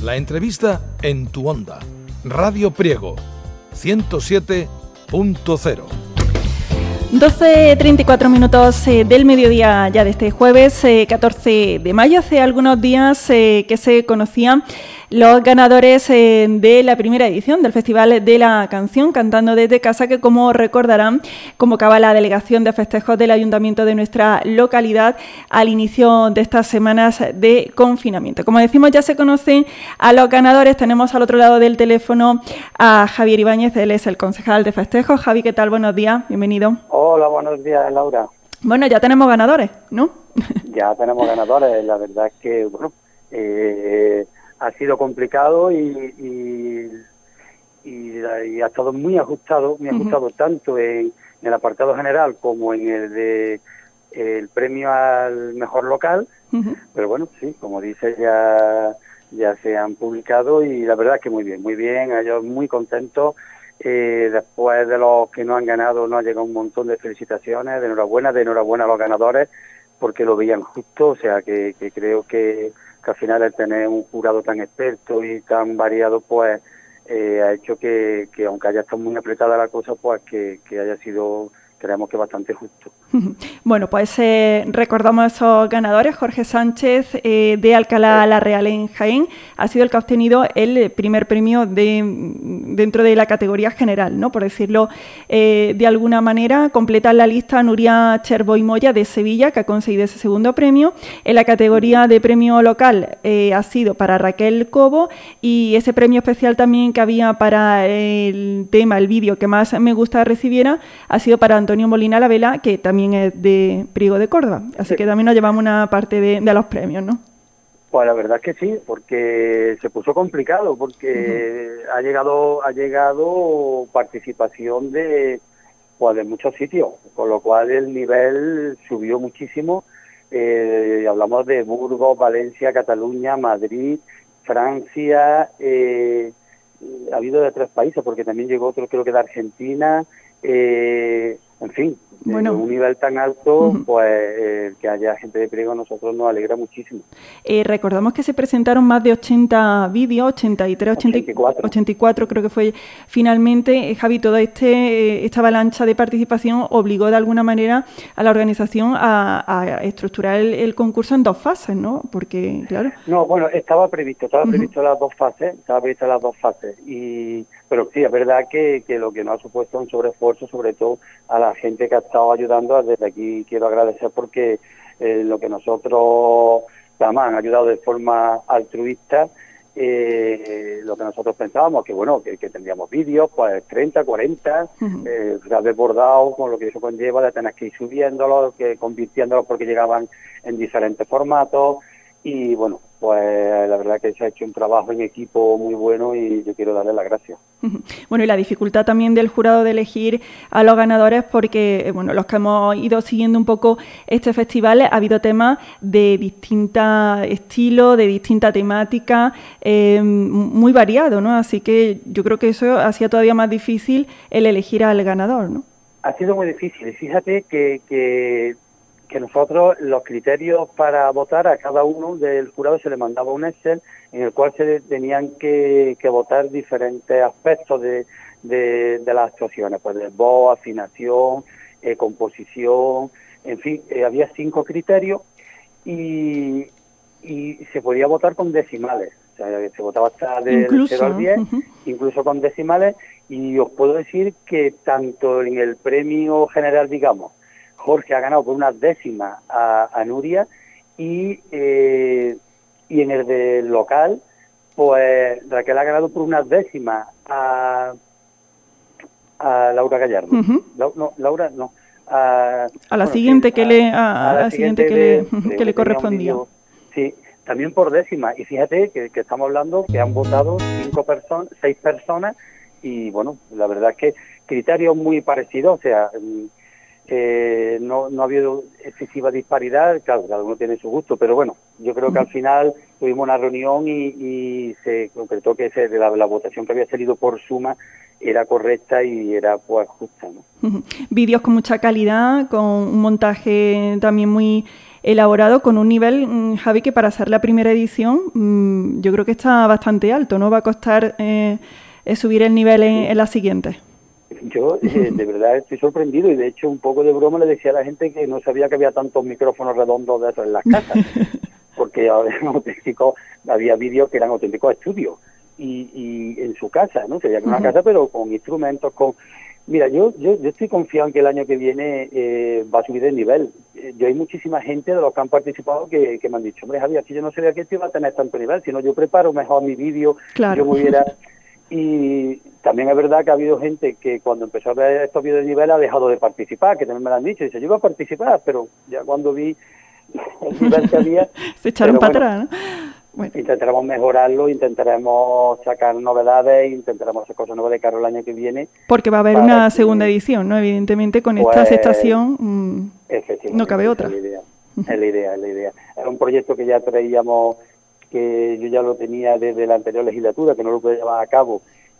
La entrevista en tu onda. Radio Priego, 107.0. 12:34 minutos del mediodía ya de este jueves 14 de mayo. Hace algunos días que se conocían los ganadores de la primera edición del Festival de la Canción Cantando desde Casa, que, como recordarán, convocaba la delegación de festejos del Ayuntamiento de nuestra localidad al inicio de estas semanas de confinamiento. Como decimos, ya se conocen a los ganadores. Tenemos al otro lado del teléfono a Javier Ibáñez, él es el concejal de festejos. Javi, ¿qué tal? Buenos días, bienvenido. Hola, buenos días, Laura. Bueno, ya tenemos ganadores, ¿no? Ya tenemos ganadores. La verdad es que, bueno, ha sido complicado y ha estado muy ajustado tanto en el apartado general como en el de el premio al mejor local. Pero bueno, sí, como dices, ya se han publicado y la verdad es que muy bien, ellos muy contentos. Después de los que no han ganado, nos ha llegado un montón de felicitaciones, de enhorabuena a los ganadores, porque lo veían justo. O sea que creo que al final el tener un jurado tan experto y tan variado, pues ha hecho que aunque haya estado muy apretada la cosa, pues que haya sido, creemos que bastante justo. Bueno, pues recordamos a esos ganadores. Jorge Sánchez, de Alcalá la Real en Jaén, ha sido el que ha obtenido el primer premio dentro de la categoría general, ¿no? Por decirlo de alguna manera. Completa la lista Nuria Cherbo y Moya de Sevilla, que ha conseguido ese segundo premio. En la categoría de premio local ha sido para Raquel Cobo, y ese premio especial también que había para el tema, el vídeo que más me gusta recibiera, ha sido para Antonio Molina La Vela, que también es de Priego de Córdoba, así que también nos llevamos una parte de los premios, ¿no? Pues la verdad es que sí, porque se puso complicado, porque ha llegado participación de muchos sitios, con lo cual el nivel subió muchísimo. Hablamos de Burgos, Valencia, Cataluña, Madrid, Francia, ha habido de 3 países, porque también llegó otro, creo que de Argentina. En fin, bueno, un nivel tan alto, pues que haya gente de Priego a nosotros nos alegra muchísimo. Recordamos que se presentaron más de 80 vídeos, 84 creo que fue finalmente. Javi, toda esta avalancha de participación obligó de alguna manera a la organización a estructurar el concurso en 2 fases, ¿no? Porque, claro... No, bueno, estaba previsto las 2 fases, pero sí, es verdad que lo que nos ha supuesto un sobreesfuerzo, sobre todo a la gente que ha estado ayudando. Desde aquí quiero agradecer, porque lo que nosotros, además, han ayudado de forma altruista, lo que nosotros pensábamos, que bueno, que tendríamos vídeos, pues 30, 40, desbordados, con lo que eso conlleva de tener que ir subiéndolos, convirtiéndolos, porque llegaban en diferentes formatos. Y bueno, pues la verdad que se ha hecho un trabajo en equipo muy bueno y yo quiero darle las gracias. Bueno, y la dificultad también del jurado de elegir a los ganadores, porque bueno, los que hemos ido siguiendo un poco este festival, ha habido temas de distinta estilo, de distinta temática, muy variado, ¿no? Así que yo creo que eso hacía todavía más difícil el elegir al ganador, ¿no? Ha sido muy difícil. Fíjate que nosotros, los criterios para votar, a cada uno del jurado se le mandaba un Excel en el cual se tenían que votar diferentes aspectos de las actuaciones, pues de voz, afinación, composición, en fin, había 5 criterios y se podía votar con decimales. O sea, se votaba hasta del 0 al 10, incluso con decimales, y os puedo decir que tanto en el premio general, digamos, Jorge ha ganado por unas décimas a Nuria, y en el del local, pues Raquel ha ganado por unas décimas a Laura Gallardo. Laura no. A la siguiente que le correspondía. Sí, también por décimas. Y fíjate que estamos hablando que han votado 6 personas, y bueno, la verdad es que criterios muy parecidos, o sea... no ha habido excesiva disparidad. Claro, cada uno tiene su gusto, pero bueno, yo creo que al final tuvimos una reunión y se concretó que la votación que había salido por suma era correcta y era pues justa, ¿no? Vídeos con mucha calidad, con un montaje también muy elaborado, con un nivel, Javi, que para hacer la primera edición yo creo que está bastante alto, ¿no? Va a costar subir el nivel en la siguiente. Yo de verdad estoy sorprendido y de hecho un poco de broma le decía a la gente que no sabía que había tantos micrófonos redondos de esos en las casas, porque había vídeos que eran auténticos estudios y en su casa, ¿no? Sería una casa pero con instrumentos, Mira, yo estoy confiado en que el año que viene va a subir el nivel. Yo hay muchísima gente de los que han participado que me han dicho, hombre, Javier, aquí yo no sabía que esto iba a tener tanto nivel, sino yo preparo mejor mi vídeo, claro. Yo me hubiera... Y también es verdad que ha habido gente que cuando empezó a ver estos vídeos de nivel ha dejado de participar, que también me lo han dicho, dice, yo iba a participar, pero ya cuando vi el nivel que había... Se echaron para atrás, ¿no? Bueno. Intentaremos mejorarlo, intentaremos sacar novedades, intentaremos hacer cosas nuevas de cara al año que viene. Porque va a haber una segunda edición, ¿no? Evidentemente con esta sexta estación no cabe otra. Es la idea. Era un proyecto que ya traíamos, que yo ya lo tenía desde la anterior legislatura, que no lo pude llevar a cabo.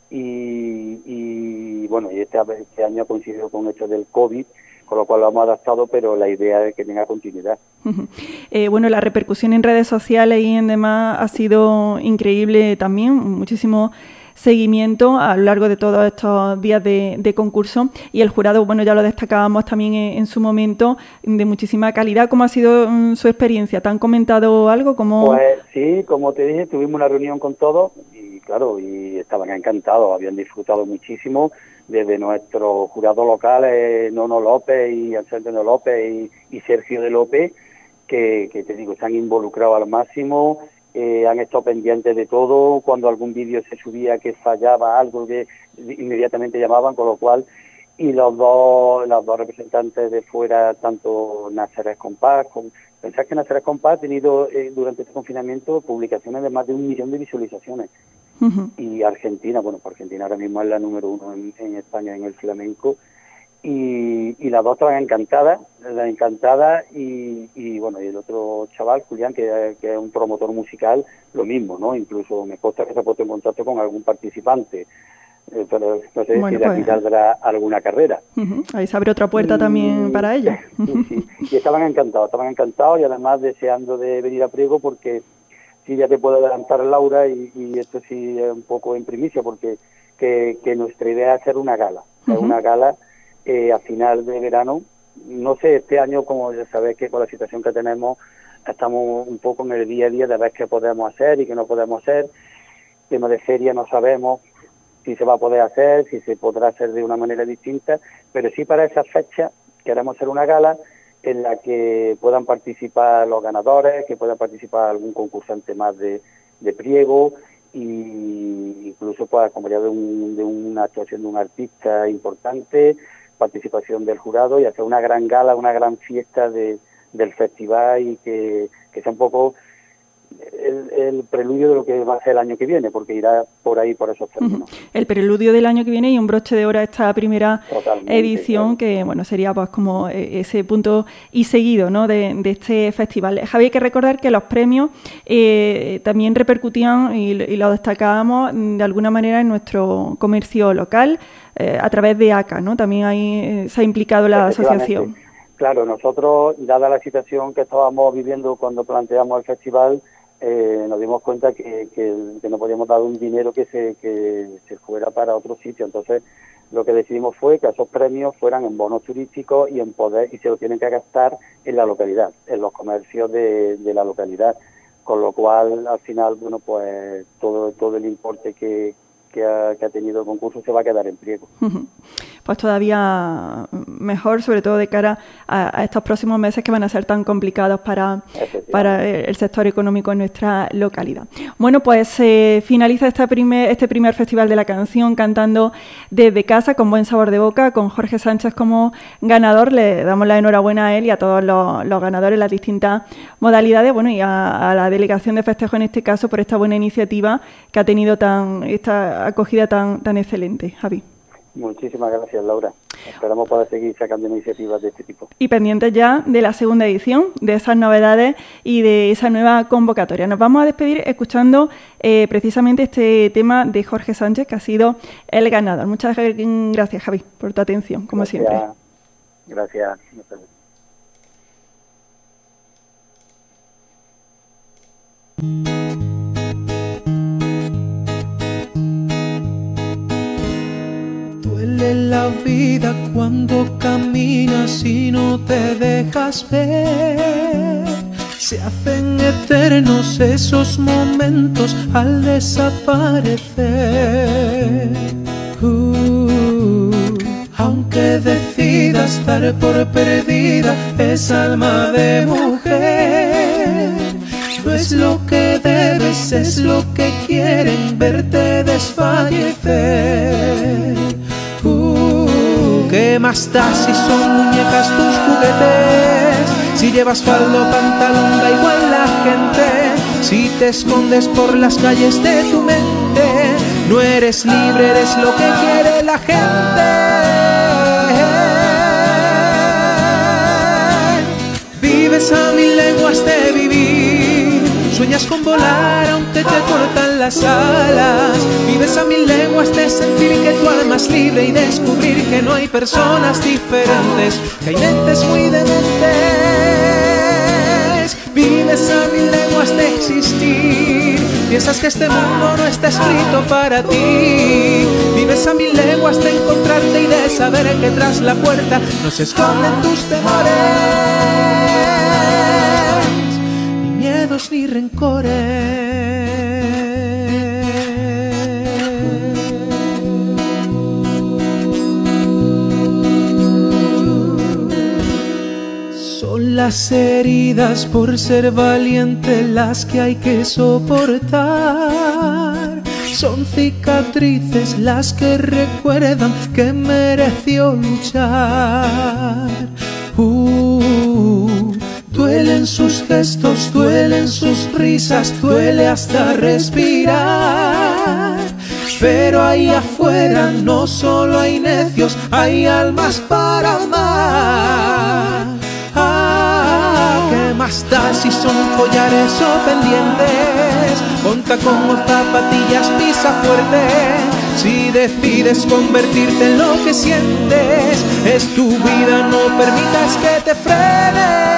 Y bueno, y este año coincidió con esto del COVID, con lo cual lo hemos adaptado, pero la idea es que tenga continuidad. Bueno, la repercusión en redes sociales y en demás ha sido increíble también, muchísimo seguimiento a lo largo de todos estos días de concurso, y el jurado, bueno, ya lo destacábamos también en su momento, de muchísima calidad. ¿Cómo ha sido su experiencia? ¿Te han comentado algo? Pues sí, como te dije, tuvimos una reunión con todos y claro, y estaban encantados, habían disfrutado muchísimo, desde nuestros jurados locales, Nono López y Anselmo López y Sergio de López, que te digo, se han involucrado al máximo, han estado pendientes de todo. Cuando algún vídeo se subía que fallaba algo, que inmediatamente llamaban, con lo cual, y los dos representantes de fuera, tanto Nazaret Compás, pensad que Nazaret Compás ha tenido durante este confinamiento publicaciones de más de 1 millón de visualizaciones. Y Argentina, bueno, pues Argentina ahora mismo es la número 1 en España en el flamenco, y las dos estaban encantadas, y bueno, y el otro chaval, Julián, que es un promotor musical, lo mismo, ¿no? Incluso me consta que se ha puesto en contacto con algún participante, pero no sé si de aquí saldrá alguna carrera. Ahí se abre otra puerta también para ellos. Sí. Y estaban encantados y además deseando de venir a Priego, porque sí, ya te puedo adelantar, Laura, y esto sí es un poco en primicia, porque que nuestra idea es hacer una gala, una gala a final de verano. No sé, este año, como ya sabéis que con la situación que tenemos, estamos un poco en el día a día de ver qué podemos hacer y qué no podemos hacer. Tema de feria no sabemos si se va a poder hacer, si se podrá hacer de una manera distinta, pero sí para esa fecha queremos hacer una gala en la que puedan participar los ganadores, que puedan participar algún concursante más de Priego, y incluso pues acompañado de una actuación de un artista importante, participación del jurado, y hacer una gran gala, una gran fiesta del festival, y que sea un poco el preludio de lo que va a ser el año que viene, porque irá por ahí, por esos términos. El preludio del año que viene y un broche de oro a esta primera edición, claro, que bueno, sería pues como ese punto y seguido, ¿no?, de este festival. Javier, hay que recordar que los premios también repercutían y lo destacábamos de alguna manera en nuestro comercio local a través de ACA, ¿no? También ahí se ha implicado la asociación. Claro, nosotros, dada la situación que estábamos viviendo cuando planteamos el festival, nos dimos cuenta que no podíamos dar un dinero que se fuera para otro sitio. Entonces, lo que decidimos fue que esos premios fueran en bonos turísticos y se lo tienen que gastar en la localidad, en los comercios de la localidad. Con lo cual, al final, bueno, pues todo el importe que ha tenido el concurso se va a quedar en Priego. Pues todavía mejor, sobre todo de cara a estos próximos meses que van a ser tan complicados para el sector económico en nuestra localidad. Bueno, pues finaliza este primer Festival de la Canción cantando desde casa, con buen sabor de boca, con Jorge Sánchez como ganador. Le damos la enhorabuena a él y a todos los ganadores en las distintas modalidades, bueno, y a la delegación de festejo en este caso por esta buena iniciativa que ha tenido esta acogida tan excelente. Javi. Muchísimas gracias, Laura. Esperamos poder seguir sacando iniciativas de este tipo. Y pendientes ya de la segunda edición, de esas novedades y de esa nueva convocatoria. Nos vamos a despedir escuchando precisamente este tema de Jorge Sánchez, que ha sido el ganador. Muchas gracias, Javi, por tu atención, como siempre. Gracias. Duele la vida cuando caminas y no te dejas ver. Se hacen eternos esos momentos al desaparecer. Aunque decidas dar por perdida esa alma de mujer, no es lo que debes, es lo que quieren verte desfallecer. ¿Qué más da si son muñecas tus juguetes? Si llevas falda o pantalón da igual la gente. Si te escondes por las calles de tu mente, no eres libre, eres lo que quiere la gente. Vives a mil leguas de vivir, sueñas con volar aunque te cortan las alas. Vives a mil leguas de sentir que tu alma es libre y descubrir que no hay personas diferentes, que hay mentes muy dementes. Vives a mil leguas de existir, piensas que este mundo no está escrito para ti. Vives a mil leguas de encontrarte y de saber que tras la puerta no se esconden tus temores, ni miedos ni rencores. Son las heridas por ser valiente las que hay que soportar. Son cicatrices las que recuerdan que mereció luchar. Duelen sus gestos, duelen sus risas, duele hasta respirar. Pero ahí afuera no solo hay necios, hay almas para amar. ¿Qué más da si son collares o pendientes? Con tacón o zapatillas pisa fuerte. Si decides convertirte en lo que sientes, es tu vida, no permitas que te frene.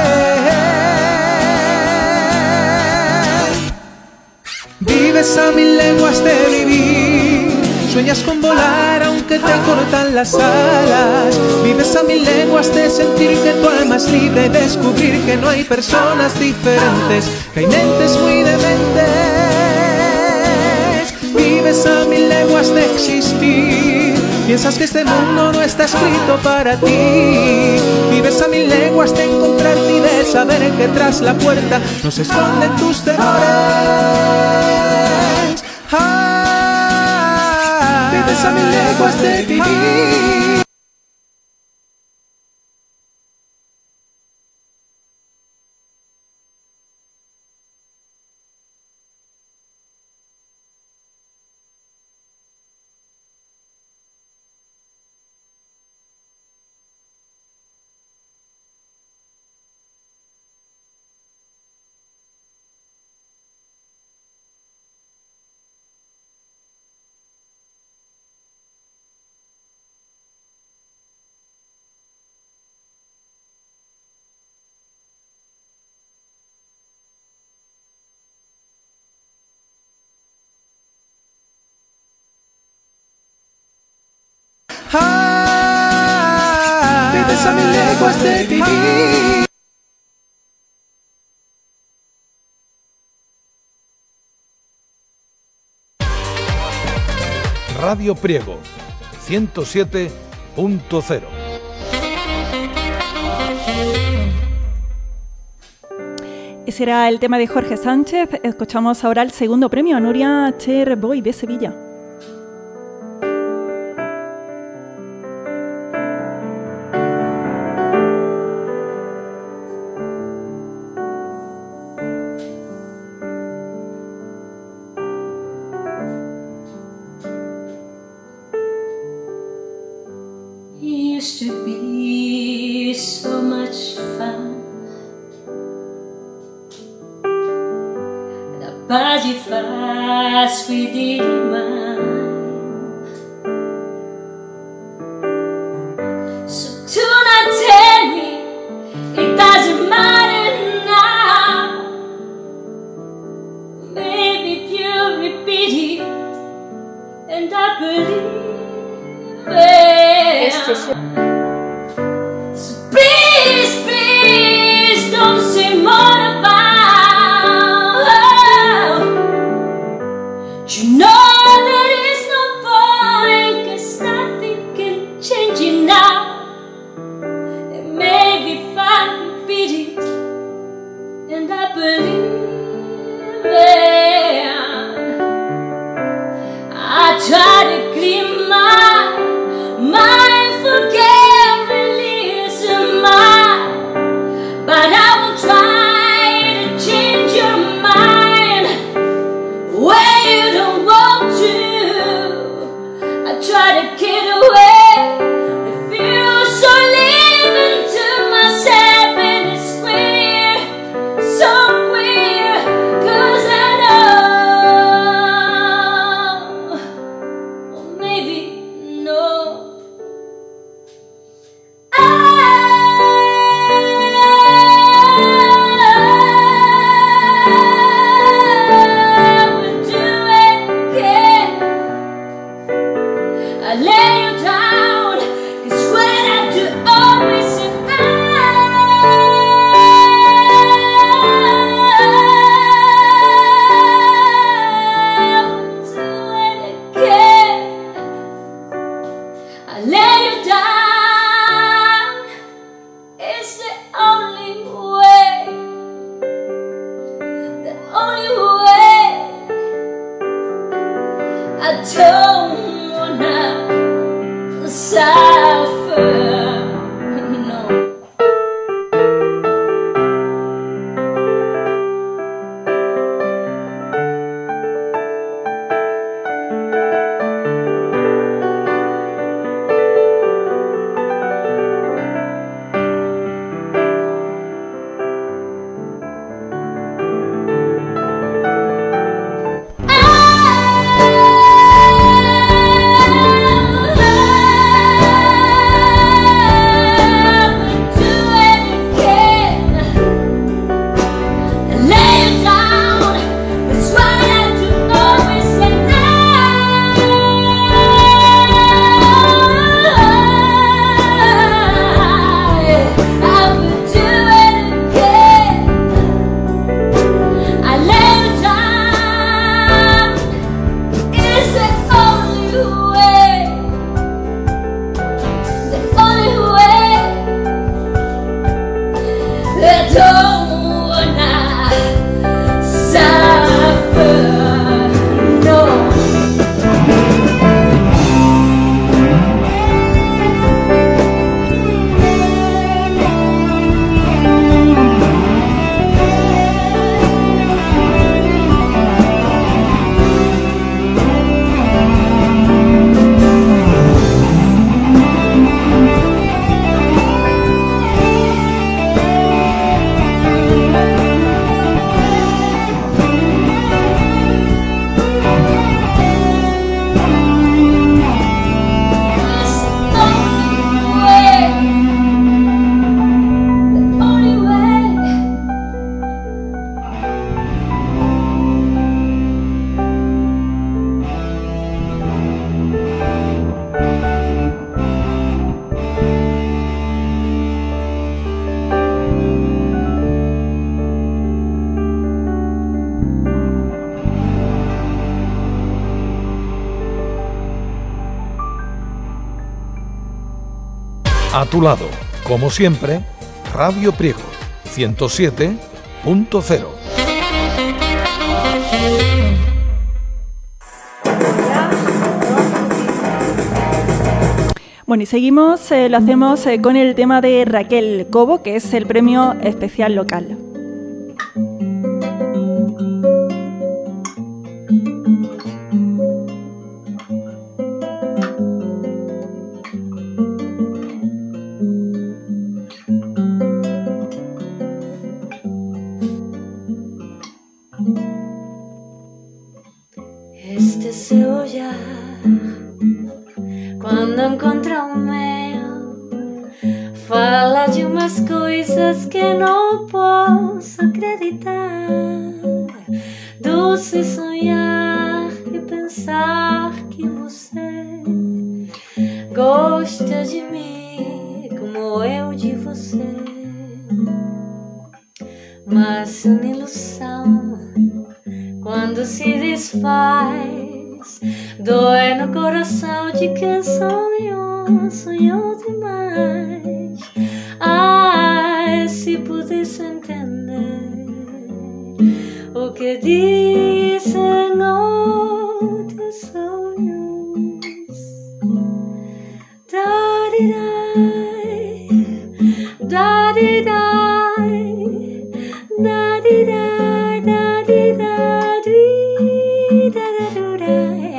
Vives a mil leguas de vivir, sueñas con volar aunque te cortan las alas. Vives a mil leguas de sentir que tu alma es libre y descubrir que no hay personas diferentes, que hay mentes muy dementes. Vives a mil leguas de existir, piensas que este mundo no está escrito para ti. Vives a mil leguas de encontrarte y de saber que tras la puerta no se esconden tus temores. Vives a mil leguas de vivir. Vives a mil leguas de vivir. Radio Priego 107.0. Ese era el tema de Jorge Sánchez. Escuchamos ahora el segundo premio a Nuria Cherboy de Sevilla. pode faz ferir mais. So do not tell me it doesn't matter now. Maybe if you repeat it and I believe it. So please, please don't say more about. You know there is no point, 'cause nothing can change it now. And maybe if I repeat it and I believe it, I try to clean my mind, forget, release your mind, but I will try to change your mind when you don't want to. I try to get away, refuse to live into myself, and it's weird, so weird, 'cause I know, or maybe no, I would do it again. I lay you down, 'cause when I do, always say I would do it again. I lay you down, it's the only way, the only way. I don't wanna suffer, no. A tu lado, como siempre, Radio Priego 107.0. Bueno, y seguimos, lo hacemos con el tema de Raquel Cobo, que es el premio especial local. quando encontra o mel, fala de umas coisas que não posso acreditar. Doce sonhar e pensar que você gosta de mim como eu de você. Mas uma ilusão quando se desfaz, dói no coração de quem sonhou, sonhou demais. Ai, se pudesse entender o que dizem outros sonhos. Da-di-dai, da-di-dai, da-di-dai, da-di-dai, da-da-da-dai,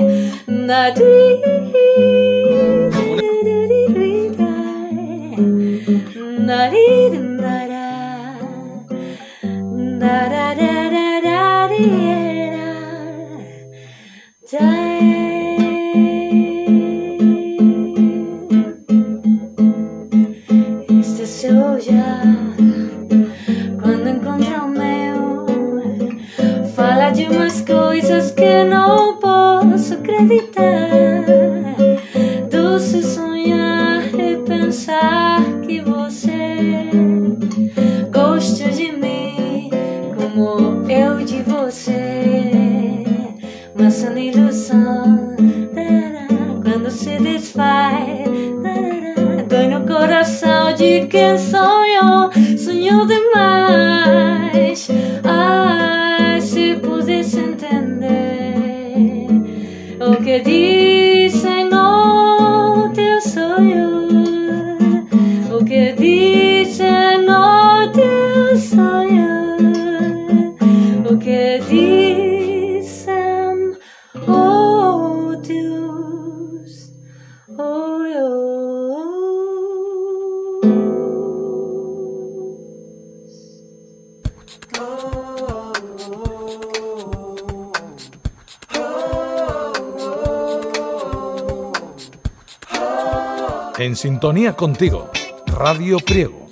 este seu olhar, quando encontra o meu, fala de umas coisas que não posso acreditar. Doce sonhar e pensar que você gosta de mim como eu de você. Mas uma ilusão quando se desfaz, dói no coração de quem sonhou, sonhou demais. Ai, se pudesse entender o que dizem no teu sonho, o que dizem no teu sonho, o que dizem outros olhos. En sintonía contigo, Radio Priego.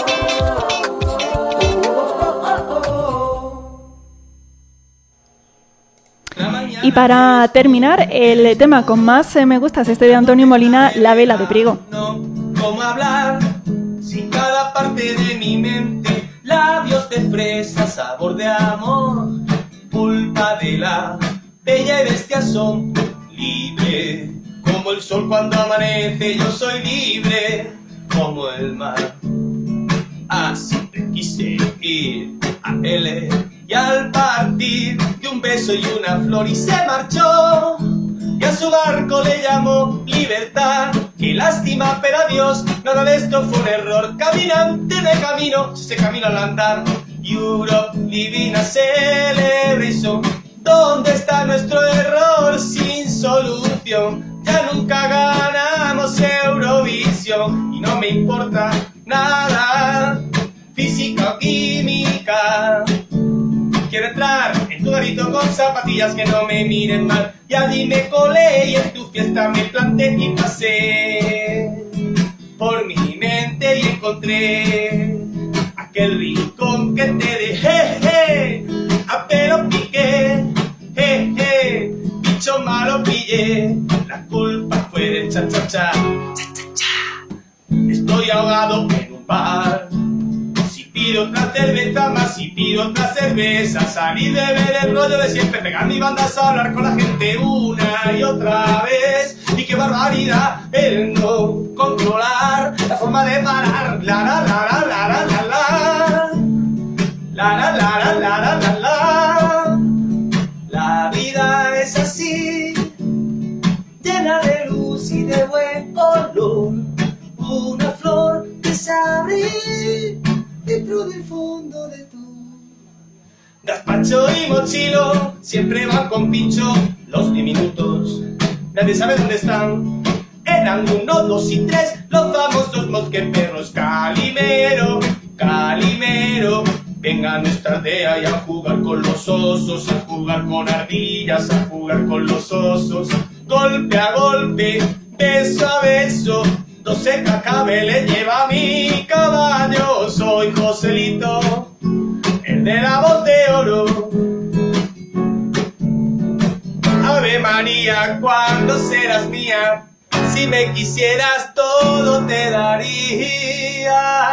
Y para terminar, el tema con más me gusta es este de Antonio Molina, La Vela de Priego. ¿Cómo hablar si cada parte de mi mente, labios de fresa, sabor de amor, pulpa de la bella y bestia son libre? Como el sol cuando amanece, yo soy libre como el mar. Así te quise ir a L y al partir de un beso y una flor y se marchó. Y a su barco le llamó libertad. Qué lástima, pero adiós, nada de esto fue un error. Caminante de camino, se camina al andar. Europe, divina celebration. ¿Dónde está nuestro error sin solución? Ya nunca ganamos Eurovisión y no me importa nada, física o química. Quiero entrar en tu garito con zapatillas que no me miren mal. Y allí me colé y en tu fiesta me planté y pasé por mi mente y encontré aquel rincón que te dejé. A pelo piqué, bicho malo pillé. La culpa fue del cha-cha-cha, cha-cha-cha. Estoy ahogado en un bar. Si pido otra cerveza más, si pido otra cerveza, salir de ver el rollo de siempre, pegar mi bandas a hablar con la gente una y otra vez. Y qué barbaridad el no controlar la forma de parar. La la la la la la la la. La la la la la la la la. La vida es así, llena de luz y de buen olor. Una flor que se abre dentro del fondo de tu. Gazpacho y mochilo siempre van con pincho. Los diminutos, nadie sabe dónde están. Eran 1, 2 y 3 los famosos mosqueperros. Calimero, Calimero, venga a nuestra aldea y a jugar con los osos, a jugar con ardillas, a jugar con los osos. Golpe a golpe, beso a beso, 12 cascabeles lleva mi caballo. Soy Joselito, el de la voz de oro. Ave María, ¿cuándo serás mía? Si me quisieras todo te daría.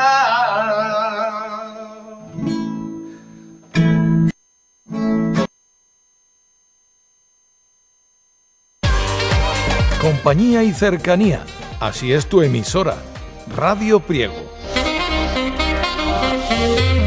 Compañía y cercanía. Así es tu emisora, Radio Priego.